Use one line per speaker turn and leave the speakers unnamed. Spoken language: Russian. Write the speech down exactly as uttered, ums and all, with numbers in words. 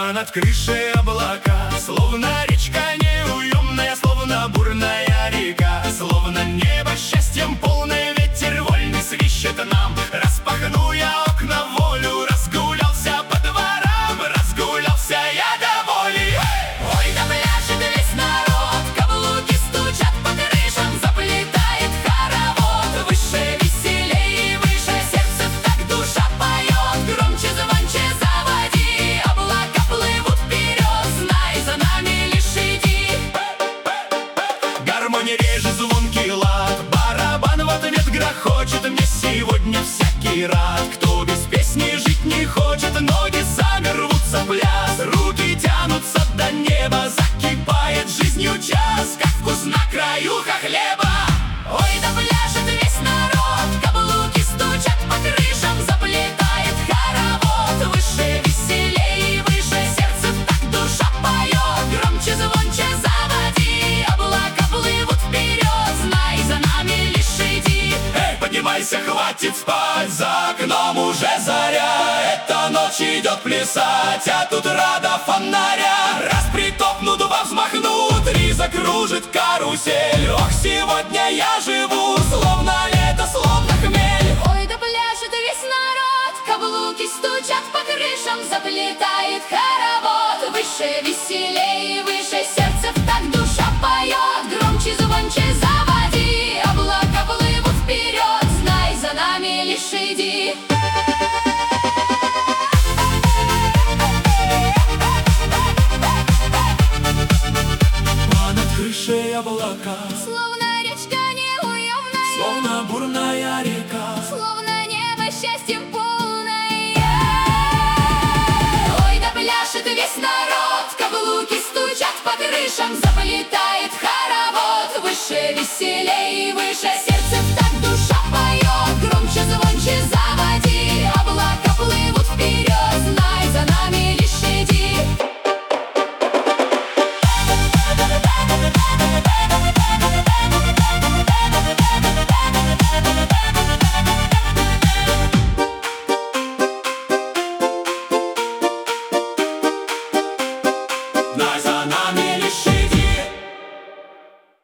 Небо над крышей облака, словно речка неуемная, словно бурная река, словно небо счастьем полное, ветер вольный свищет нам. Распахну я окна в волю, разгулялся по дворам, разгулялся я до воли.
Ой, да пляшет весь народ, каблуки стучат по крышам, заплетает хоровод. Выше, веселей, выше, сердце так душа поет. Громче, звонче заводи, облака плывут вперед, знай, за нами лишь иди.
Гармония режет звонкий лад, барабан в ответ грохочет. Мне сегодня всякий рад, кто без песни жить не хочет. Ноги сами рвутся в пляс, руки тянутся до неба. Закипает жизнью час, как вкусно краюха хлеба.
Ой, да пляшет весь народ, каблуки стучат по крышам, заплетает хоровод. Выше, веселей, выше, сердце так душа поет. Громче, звонче заводи, облака плывут вперед, знай, за нами лишь иди.
Эй, поднимайся, хватит спать, за окном уже заря. Эта ночь идет плясать, а тут рада фонаря. Раз притопну, два взмахну, три закружит карусель. Ох, сегодня я живу, словно лето, словно хмель.
Ой, да пляшет весь народ, каблуки стучат по крышам, заплетает хоровод. Выше, веселей, выше, сердце так душа поет. Громче, звонче заводи.